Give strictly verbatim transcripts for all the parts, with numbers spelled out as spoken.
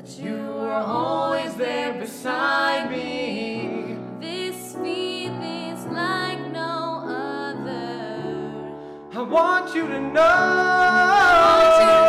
you are always there beside me. This feeling's like no other. I want you to know, I want you to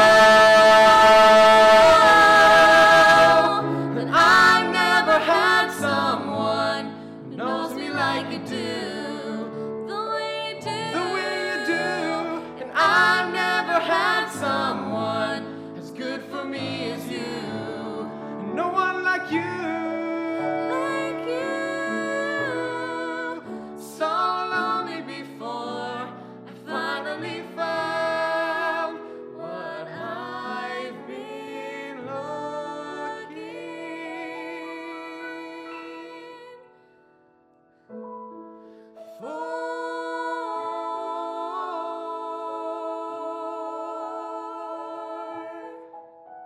know that I've never had someone who knows me like you do, the way you do, the way you do. And I've never had someone as good for me as you. And no one like you. like you. So lonely before I finally found what I've been looking for.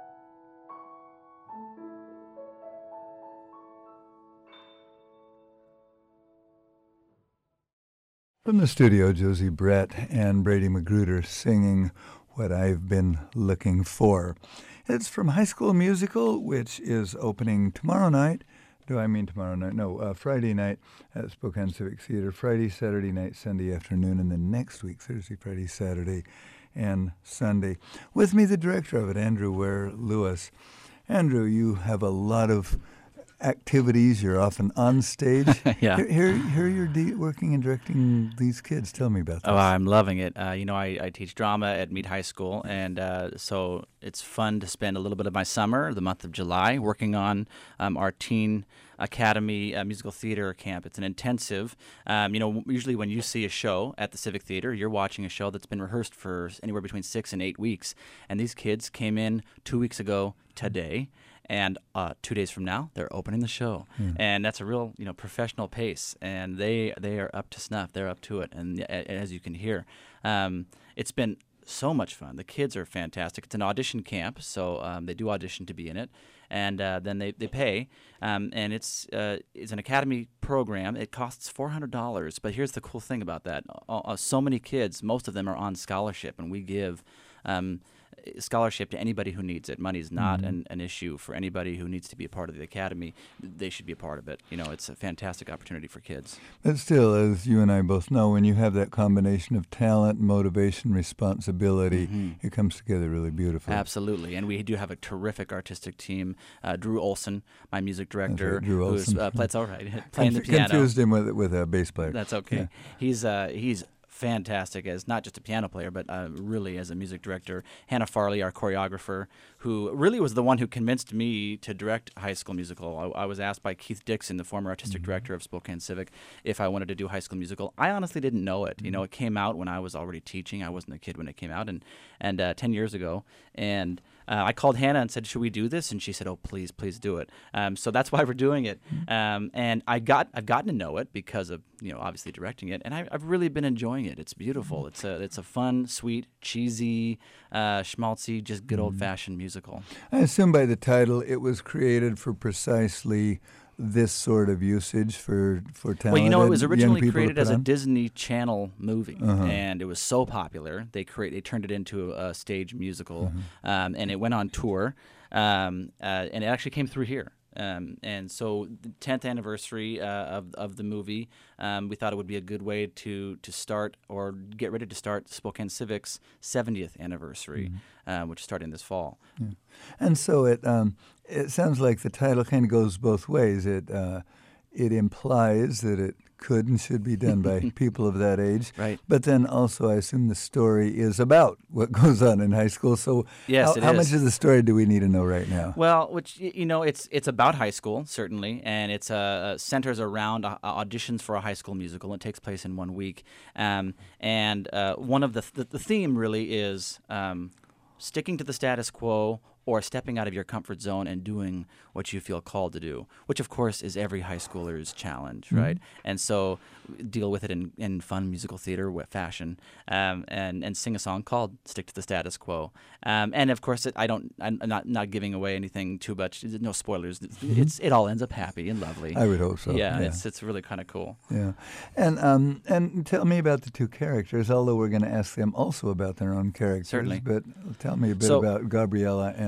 From the studio, Josie Brett and Brady Magruder singing What I've Been Looking For. It's from High School Musical, which is opening tomorrow night. Do I mean tomorrow night? No, uh, Friday night at Spokane Civic Theater. Friday, Saturday night, Sunday afternoon, and then next week, Thursday, Friday, Saturday, and Sunday. With me, the director of it, Andrew Ware Lewis. Andrew, you have a lot of activities. You're often on stage. Yeah. Here, here, here you're de- working and directing these kids. Tell me about that. Oh, I'm loving it. Uh, you know, I, I teach drama at Meade High School, and uh, so it's fun to spend a little bit of my summer, the month of July, working on um, our Teen Academy uh, Musical Theater Camp. It's an intensive. Um, you know, usually when you see a show at the Civic Theater, you're watching a show that's been rehearsed for anywhere between six and eight weeks. And these kids came in two weeks ago today. And uh, two days from now, they're opening the show, Yeah. and that's a real, you know, professional pace. And they they are up to snuff. They're up to it. And a- as you can hear, um, it's been so much fun. The kids are fantastic. It's an audition camp, so um, they do audition to be in it, and uh, then they, they pay. Um, and it's uh, it's an academy program. It costs four hundred dollars. But here's the cool thing about that: uh, uh, so many kids, most of them are on scholarship, and we give. Um, scholarship to anybody who needs it. Money is not Mhm. an, an issue for anybody who needs to be a part of the academy. They should be a part of it. You know, it's a fantastic opportunity for kids. But still, as you and I both know, when you have that combination of talent, motivation, responsibility, Mhm. it comes together really beautifully. Absolutely. And we do have a terrific artistic team. Uh, Drew Olson, my music director, right, Drew who's Olson. uh, plays all right, playing the Conf- piano. Confused him with with a bass player. That's okay. Yeah. He's uh, he's fantastic as not just a piano player, but uh, really as a music director. Hannah Farley, our choreographer, who really was the one who convinced me to direct High School Musical. I, I was asked by Keith Dixon, the former artistic Mm-hmm. director of Spokane Civic, if I wanted to do High School Musical. I honestly didn't know it. Mm-hmm. You know, it came out when I was already teaching. I wasn't a kid when it came out, and and uh, ten years ago, and. Uh, I called Hannah and said, "Should we do this?" And she said, "Oh, please, please do it." Um, so that's why we're doing it. Um, and I got, I've gotten to know it because of, you know, obviously directing it, and I, I've really been enjoying it. It's beautiful. It's a, it's a fun, sweet, cheesy, uh, schmaltzy, just good old-fashioned musical. I assume by the title, it was created for precisely this sort of usage for for talented Well, you know, it was young originally people to created put as a on? Disney Channel movie, Uh-huh. and it was so popular they create they turned it into a, a stage musical, Mm-hmm. um, and it went on tour, um, uh, and it actually came through here. Um, and so the tenth anniversary uh, of of the movie, um, we thought it would be a good way to to start or get ready to start Spokane Civic's seventieth anniversary, uh, which is starting this fall. Yeah. And so it um, it sounds like the title kind of goes both ways. It uh, it implies that it could and should be done by people of that age. Right. But then also, I assume the story is about what goes on in high school. So Yes, how, it how is. much of the story do we need to know right now? Well, which y- you know, it's it's about high school certainly, and it's uh, centers around uh, auditions for a high school musical. It takes place in one week, um, and uh, one of the, the the theme really is um, sticking to the status quo or stepping out of your comfort zone and doing what you feel called to do, which of course is every high schooler's challenge, right? And so deal with it in, in fun musical theater wi- fashion, um, and and sing a song called "Stick to the Status Quo." Um, and of course, it, I don't, I'm not not giving away anything too much. No spoilers. It's, it's it all ends up happy and lovely. I would hope so. yeah, Yeah. it's it's really kind of cool. Yeah, and um, and tell me about the two characters. Although we're going to ask them also about their own characters, Certainly. But tell me a bit So- about Gabriella and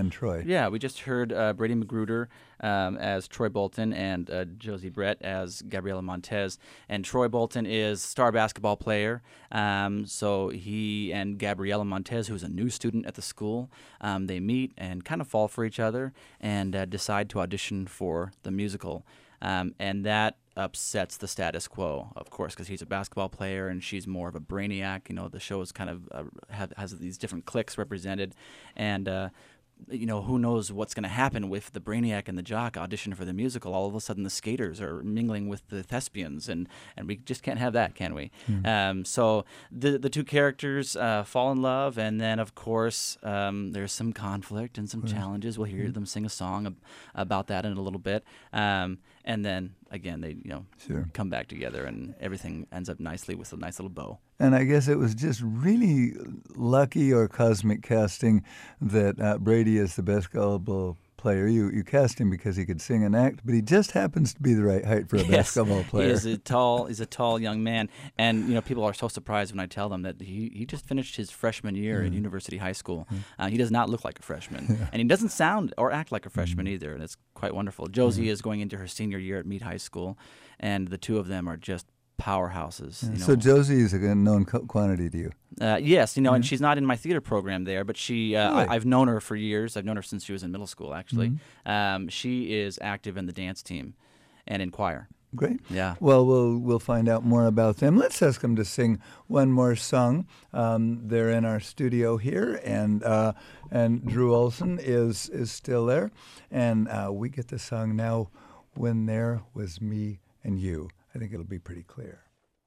and Troy. Yeah, we just heard uh, Brady Magruder um, as Troy Bolton and uh, Josie Brett as Gabriela Montez. And Troy Bolton is star basketball player. Um, so he and Gabriela Montez, who's a new student at the school, um, they meet and kind of fall for each other and uh, decide to audition for the musical. Um, and that upsets the status quo, of course, because he's a basketball player and she's more of a brainiac. You know, the show is kind of uh, have, has these different cliques represented, and uh, you know, who knows what's going to happen with the brainiac and the jock audition for the musical. All of a sudden, the skaters are mingling with the thespians, and, and we just can't have that, can we? Mm. Um, so the the two characters uh, fall in love, and then, of course, um, there's some conflict and some right. challenges. We'll hear mm. them sing a song ab- about that in a little bit. Um, and then, again, they you know sure. come back together, and everything ends up nicely with a nice little bow. And I guess it was just really lucky or cosmic casting that uh, Brady is the basketball player. You you cast him because he could sing and act, but he just happens to be the right height for a yes, basketball player. He is a tall, he's a tall young man, and you know people are so surprised when I tell them that he, he just finished his freshman year mm. at University High School. Mm. Uh, he does not look like a freshman, yeah. and he doesn't sound or act like a freshman mm. either, and it's quite wonderful. Josie mm. is going into her senior year at Meade High School, and the two of them are just powerhouses. Yeah. You know. So Josie is a known co- quantity to you. Uh, yes, you know, mm-hmm. and she's not in my theater program there, but she, uh, really? I, I've known her for years. I've known her since she was in middle school, actually. Mm-hmm. Um, she is active in the dance team and in choir. Great. Yeah. Well, we'll we'll find out more about them. Let's ask them to sing one more song. Um, they're in our studio here, and uh, and Drew Olson is is still there, and uh, we get the song now. When There Was Me and You. I think it'll be pretty clear.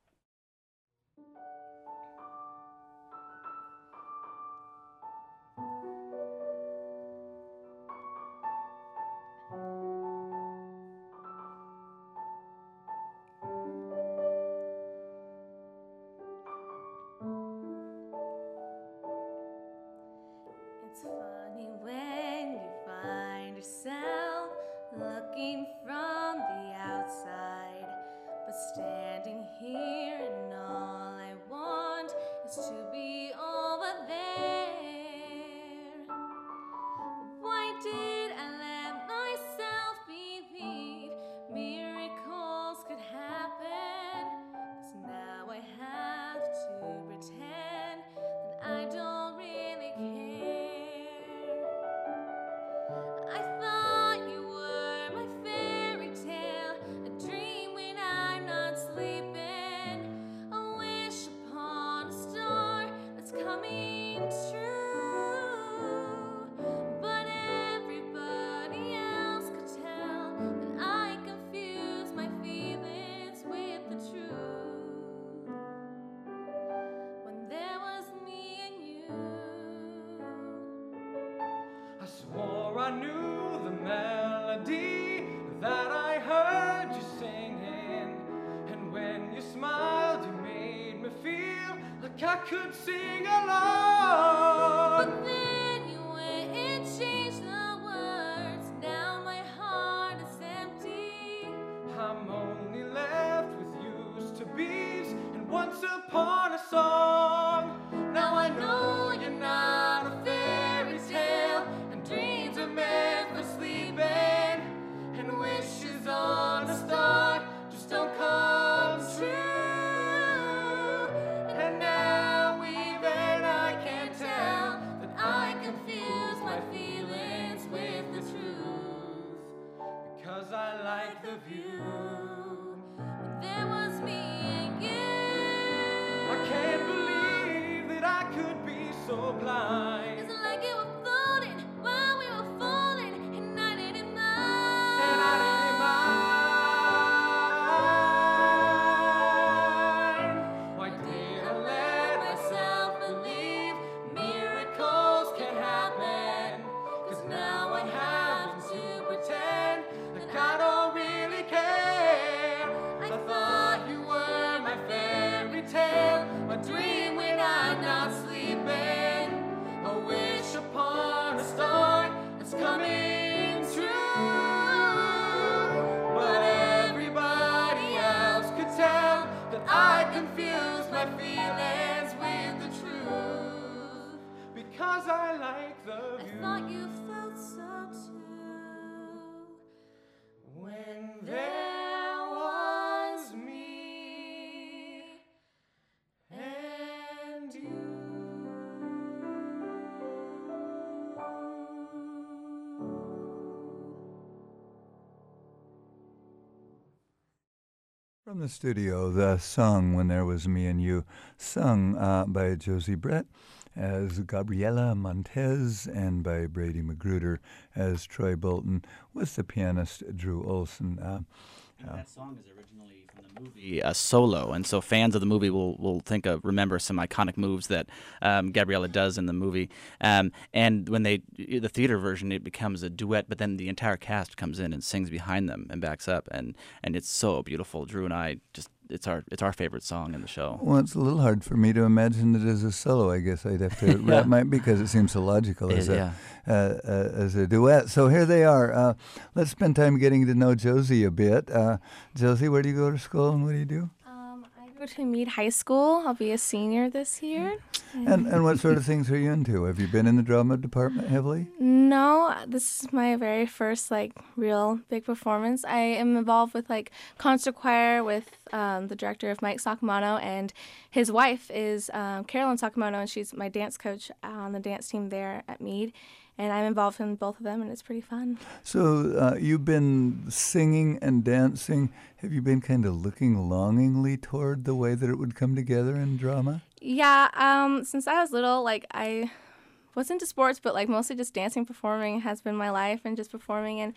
It's funny when you find yourself looking from the outside, but standing here and all I want is to be over there. Why did I let myself believe miracles could happen? 'Cause now I have to pretend that I don't really care. I thought you were my fairy tale, a dream when I'm not sleeping, a wish upon a star that's coming true. But everybody else could tell that I confuse my feelings with the truth. When there was me and you, I swore I knew the melody that I heard you singing, and when you smiled, you made me feel like I could sing along. but then you went and changed the words. Now my heart is empty. I'm only left with used to be's and once upon a song. Now I know you're not a fairy tale, and dreams are meant for sleeping, and wishes on a star just don't come true. And now even I can't tell that I confuse my feelings with the truth, because I like the view. But there was me and you. I can't believe that I could be so blind, It's like you were floating while we were falling, and I didn't mind. and I didn't mind. Why did I let myself believe miracles can happen? 'Cause now I have to pretend like I don't really care. I thought you were my fairy tale, my dream when I'm not sleeping, a wish upon a star that's coming true. But everybody else could tell that I confuse my feelings with the truth, because I like the I view. thought you felt When there was me and you. From the studio, the song When There Was Me and You, sung uh, by Josie Brett as Gabriela Montez and by Brady Magruder as Troy Bolton with the pianist Drew Olson. Uh, And that song is originally from the movie a solo, and so fans of the movie will will think of remember some iconic moves that um, Gabriella does in the movie. Um, and when they the theater version, it becomes a duet, but then the entire cast comes in and sings behind them and backs up, and and it's so beautiful. Drew and I just it's our it's our favorite song in the show. Well, it's a little hard for me to imagine it as a solo. I guess I'd have to wrap my because it seems so logical as It- a yeah. uh, uh, as a duet. So here they are. Uh, let's spend time getting to know Josie a bit. Uh, Josie, where do you go to school and what do you do? Um, I go to Meade High School. I'll be a senior this year. And and what sort of things are you into? Have you been in the drama department heavily? No, this is my very first like real big performance. I am involved with like concert choir with um, the director of Mike Sakamoto, and his wife is um, Carolyn Sakamoto, and she's my dance coach on the dance team there at Meade. And I'm involved in both of them, and it's pretty fun. So uh, you've been singing and dancing. Have you been kind of looking longingly toward the way that it would come together in drama? Yeah, um, since I was little, like I was into sports, but like mostly just dancing, performing has been my life, and just performing. And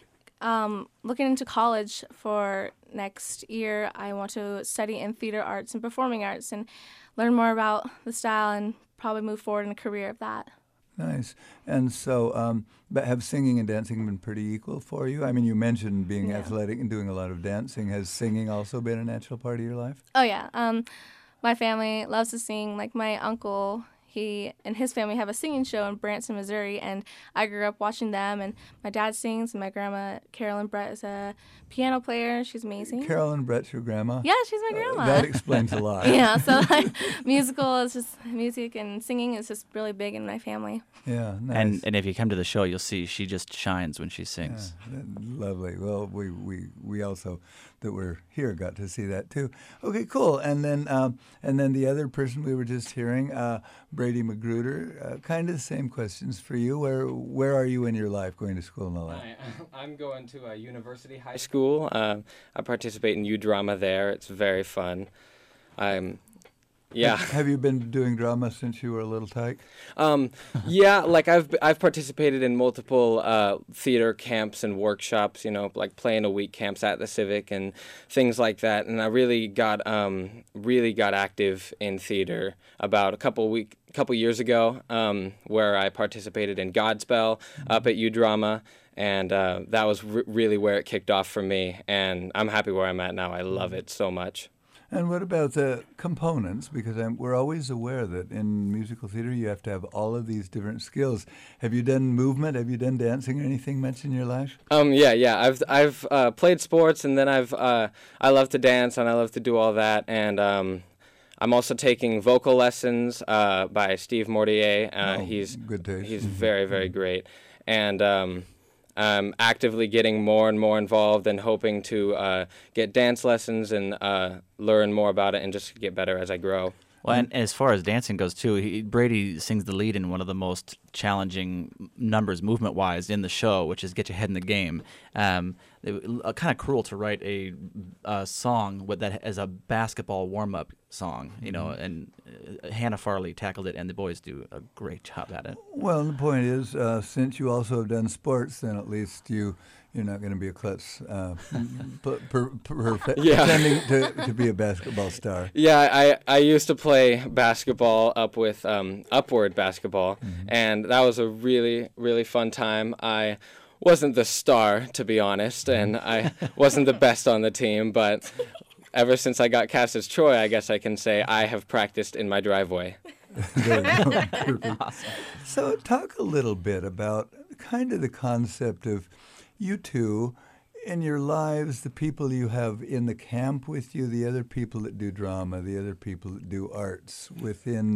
um, looking into college for next year, I want to study in theater arts and performing arts and learn more about the style and probably move forward in a career of that. Nice. And so, um, but have singing and dancing been pretty equal for you? I mean, you mentioned being Yeah. athletic and doing a lot of dancing. Has singing also been a natural part of your life? Oh yeah, um, my family loves to sing. Like my uncle, he and his family have a singing show in Branson, Missouri, and I grew up watching them. And my dad sings, and my grandma Carolyn Brett is a piano player. She's amazing. Carolyn Brett's your grandma? Yeah, she's my grandma. That explains a lot. Yeah, so like musical is just music, and singing is just really big in my family. Yeah, nice. And and if you come to the show, you'll see she just shines when she sings. Yeah, that- lovely. Well, we, we, we also that were here got to see that too. Okay, cool. And then um, and then the other person we were just hearing, uh, Brady Magruder. Uh, kind of the same questions for you. Where where are you in your life, going to school and all that? Hi, I'm going to a university high school. Uh, I participate in U Drama there. It's very fun. I'm, yeah. Have, have you been doing drama since you were a little tyke? Um, yeah, like I've I've participated in multiple uh, theater camps and workshops, you know, like playing a week camps at the Civic and things like that. And I really got um, really got active in theater about a couple week couple years ago, um, where I participated in Godspell up at U Drama. And uh, that was r- really where it kicked off for me. And I'm happy where I'm at now. I love it so much. And what about the components? Because I'm, we're always aware that in musical theater you have to have all of these different skills. Have you done movement? Have you done dancing or anything much in your life? Um, yeah, yeah. I've I've uh, played sports, and then I've uh, I love to dance, and I love to do all that. And um, I'm also taking vocal lessons uh, by Steve Mortier. Uh, Oh, he's good taste. he's very very great, and um, I'm actively getting more and more involved and hoping to uh, get dance lessons and uh, learn more about it and just get better as I grow. Well, and as far as dancing goes too, he, Brady sings the lead in one of the most challenging numbers, movement-wise, in the show, which is "Get Your Head in the Game." Um, it, uh, kind of cruel to write a, a song with that as a basketball warm-up song, you know. And uh, Hannah Farley tackled it, and the boys do a great job at it. Well, the point is, uh, since you also have done sports, then at least you you're not going to be a klutz uh, per, per, per, Yeah. pretending to, to be a basketball star. Yeah, I, I used to play basketball up with um, Upward Basketball, and that was a really, really fun time. I wasn't the star, to be honest, and I wasn't the best on the team, but ever since I got cast as Troy, I guess I can say I have practiced in my driveway. There you go. Perfect. So talk a little bit about kind of the concept of you two in your lives, the people you have in the camp with you, the other people that do drama, the other people that do arts within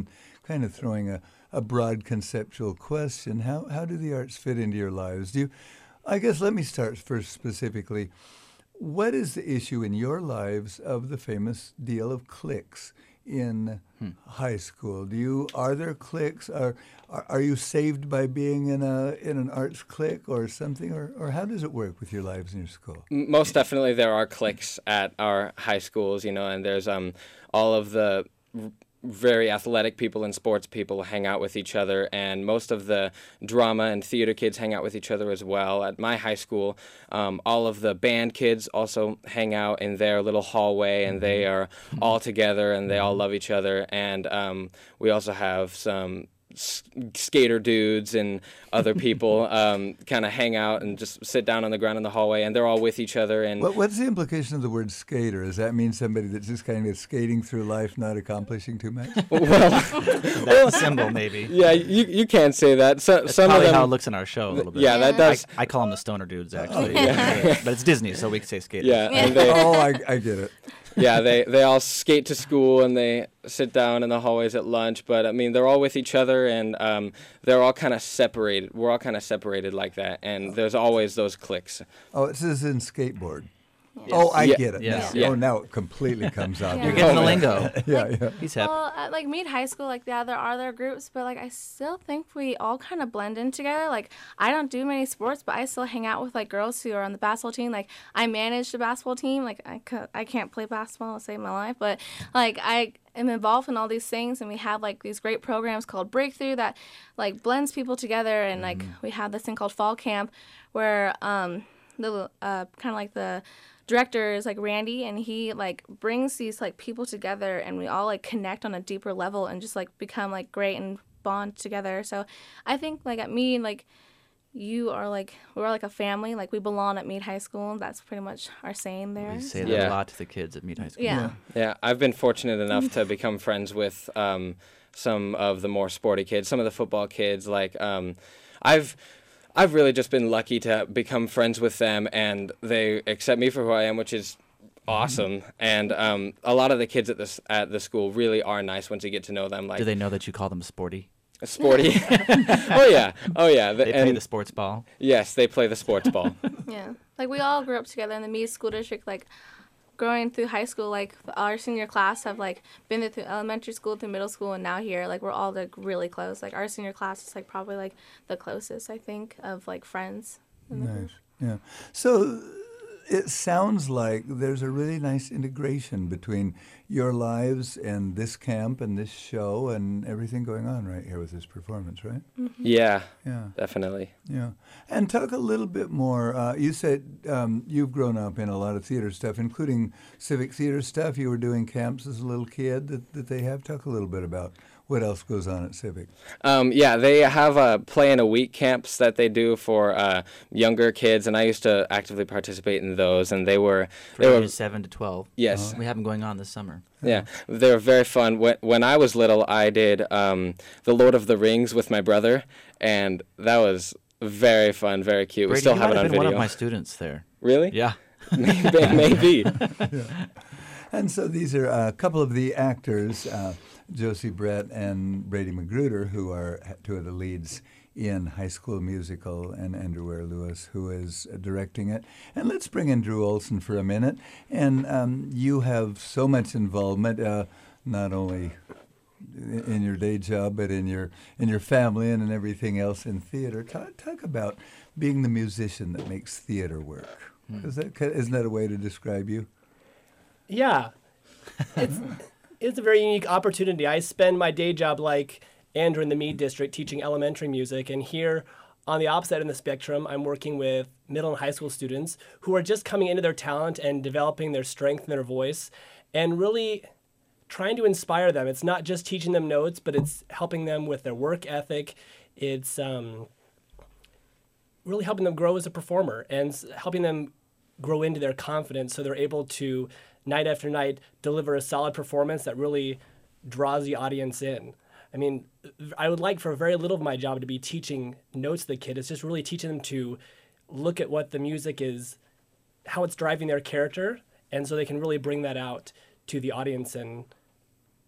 kind of throwing a, a broad conceptual question. How how do the arts fit into your lives? Do you, I guess let me start first specifically. What is the issue in your lives of the famous deal of cliques in hmm. high school? Do you are there cliques? Are, are are you saved by being in a in an arts clique or something, or or how does it work with your lives in your school? Most definitely, there are cliques at our high schools, you know, and there's um all of the very athletic people and sports people hang out with each other, and most of the drama and theater kids hang out with each other as well. At my high school, um, all of the band kids also hang out in their little hallway, and they are all together, and they all love each other. And um, we also have some s- skater dudes and other people um, kind of hang out and just sit down on the ground in the hallway, and they're all with each other. And what, what's the implication of the word skater? Does that mean somebody that's just kind of skating through life, not accomplishing too much? well, that's a symbol, maybe. Yeah, you you can't say that. So, that's some probably of them, how it looks in our show a little bit. Yeah, that does. I, I call them the stoner dudes, actually. Oh, yeah. But it's Disney, so we can say skaters. Yeah. And they, oh, I, I get it. Yeah, they, they all skate to school and they sit down in the hallways at lunch. But, I mean, they're all with each other, and um, they're all kind of separated. We're all kind of separated like that, and there's always those cliques. Oh, it says in skateboard. Yes. Oh, I Yeah. get it. Yes. Now. Yeah. Oh, now it completely comes out. Yeah. You're getting the Oh, lingo. yeah, yeah. He's hip. Well, at, like Meade High School, like yeah, there are their groups, but like I still think we all kind of blend in together. Like I don't do many sports, but I still hang out with like girls who are on the basketball team. Like I manage the basketball team. Like I c- I can't play basketball to save my life, but like I am involved in all these things, and we have like these great programs called Breakthrough that like blends people together. And like we have this thing called Fall Camp, where um the uh kind of like the director is like Randy, and he like brings these like people together, and we all like connect on a deeper level and just like become like great and bond together. So I think like at Meade, like you are like we're like a family, like we belong at Meade High School, and that's pretty much our saying there. We say that Yeah. a lot to the kids at Meade High School. Yeah. Yeah, I've been fortunate enough to become friends with um, some of the more sporty kids, some of the football kids. Like, um, I've I've really just been lucky to become friends with them, and they accept me for who I am, which is awesome. And um, a lot of the kids at this at the school really are nice once you get to know them. Like, Do they know that you call them sporty? sporty? oh yeah, oh yeah. The- They play and the sports ball. yes, they play the sports ball. Yeah. Like we all grew up together in the Meade School District. Like growing through high school, like our senior class have like been there through elementary school, through middle school, and now here. Like we're all like really close. Like our senior class is like probably like the closest I think of like friends. in the group. Nice. Yeah. So it sounds like there's a really nice integration between your lives and this camp and this show and everything going on right here with this performance, right? Yeah, Yeah. definitely. Yeah. And talk a little bit more. Uh, you said um, you've grown up in a lot of theater stuff, including civic theater stuff. You were doing camps as a little kid that, that they have. Talk a little bit about what else goes on at Civic. Um, yeah, they have uh, play in a week camps that they do for uh, younger kids, and I used to actively participate in those. And they were For they were ages seven to twelve. yes, We have them going on this summer. yeah, they were very fun. When when I was little, I did um, the Lord of the Rings with my brother, and that was very fun, very cute. we Brady, still you have might it on have been video. one of my students there. Really? Yeah. maybe. maybe. And so these are a couple of the actors, uh, Josie Brett and Brady Magruder, who are two of the leads in High School Musical, and Andrew Ware Lewis, who is uh, directing it. And let's bring in Drew Olson for a minute. And um, you have so much involvement, uh, not only in in your day job, but in your in your family and in everything else in theater. Talk, talk about being the musician that makes theater work. Is that, isn't that a way to describe you? Yeah, it's it's a very unique opportunity. I spend my day job like Andrew in the Meade District teaching elementary music, and here on the opposite end of the spectrum, I'm working with middle and high school students who are just coming into their talent and developing their strength and their voice, and really trying to inspire them. It's not just teaching them notes, but it's helping them with their work ethic. It's um, really helping them grow as a performer and s- helping them grow into their confidence so they're able to, night after night, deliver a solid performance that really draws the audience in. I mean, I would like for very little of my job to be teaching notes to the kid. It's just really teaching them to look at what the music is, how it's driving their character, and so they can really bring that out to the audience and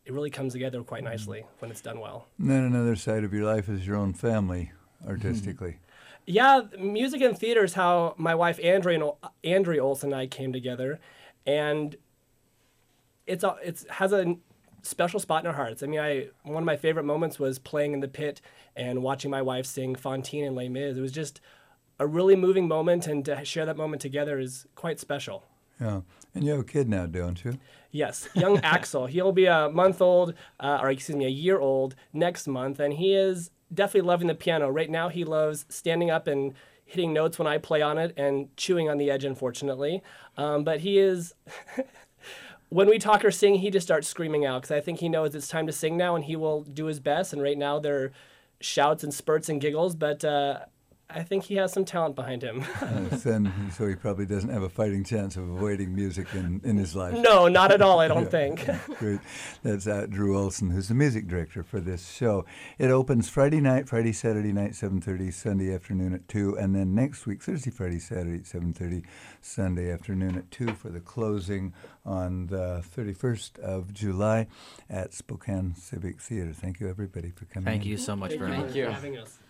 it really comes together quite nicely when it's done well. And then another side of your life is your own family, artistically. Yeah, music and theater is how my wife Andrea and Andrea Olson and I came together, and it's a, it's has a special spot in our hearts. I mean, I one of my favorite moments was playing in the pit and watching my wife sing Fantine and Les Mis. It was just a really moving moment, and to share that moment together is quite special. Yeah. And you have a kid now, don't you? Yes, young Axel. He'll be a month old, uh, or excuse me, a year old next month, and he is definitely loving the piano. Right now, he loves standing up and hitting notes when I play on it and chewing on the edge, unfortunately. Um, but he is, when we talk or sing, he just starts screaming out because I think he knows it's time to sing now, and he will do his best. And right now, there are shouts and spurts and giggles, but uh, I think he has some talent behind him. Uh, then, so he probably doesn't have a fighting chance of avoiding music in, in his life. No, not at all, I don't Yeah, think. Great. That's uh, Drew Olson, who's the music director for this show. It opens Friday night, Friday, Saturday night, seven thirty, Sunday afternoon at two, and then next week, Thursday, Friday, Saturday at seven thirty, Sunday afternoon at two for the closing on the thirty-first of July at Spokane Civic Theater. Thank you, everybody, for coming Thank in. you so much, Thank Bernie. you for having us.